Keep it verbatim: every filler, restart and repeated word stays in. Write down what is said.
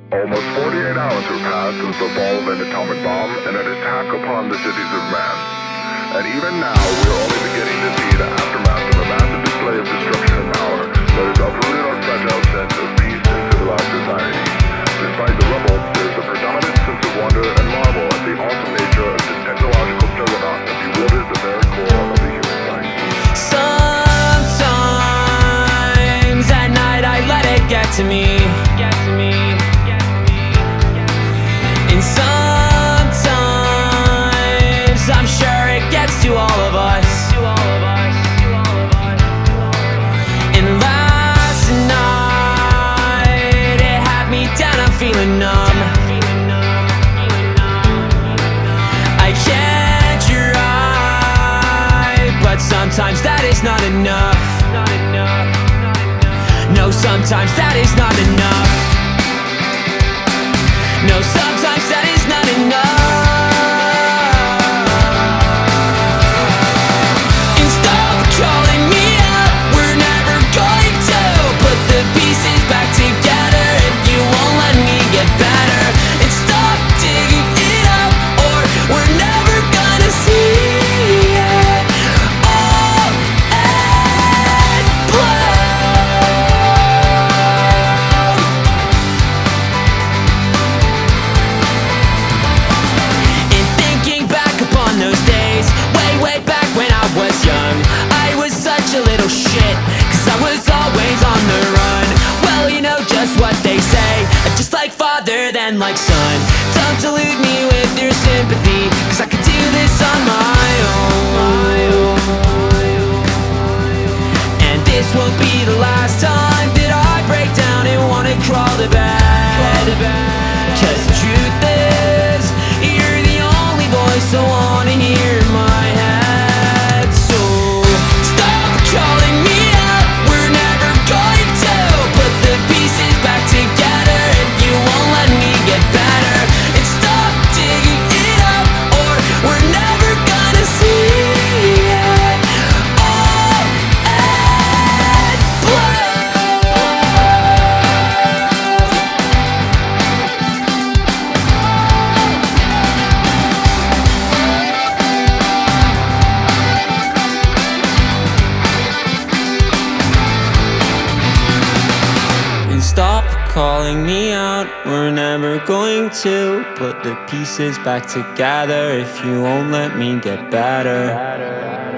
Almost forty-eight hours have passed since the fall of an atomic bomb and an attack upon the cities of man. And even now, we are only beginning to see the aftermath of a massive display of destruction and power that has uprooted our fragile sense of peace and civilized society. Despite the rubble, there is a predominant sense of wonder and marvel at the awesome nature of this technological juggernaut that bewilders the very core of the human psyche. Sometimes at night I let it get to me. Get to me. And sometimes I'm sure it gets to all of us. And last night it had me down, I'm feeling numb. I can't try, but sometimes that is not enough. No, sometimes that is not enough. No, sometimes that is not enough. And stop calling me up, we're never going to put the pieces back together if you won't let me get better. And stop digging it up, or we're never gonna see it all end those days, way, way back when I was young, I was such a little shit, cause I was always on the run. Well, you know just what they say, just like father, then like son. Don't delude me with your sympathy, cause I could do this on my own. And this won't be the last time that I break down and wanna crawl to bed. Cause the truth is, you're the only voice I wanna hear in my head. So stop calling me up, we're never going to put the pieces back together if you won't let me get better. And stop digging it up, or we're never gonna see it all end blood. Stop calling me out, we're never going to put the pieces back together if you won't let me get better.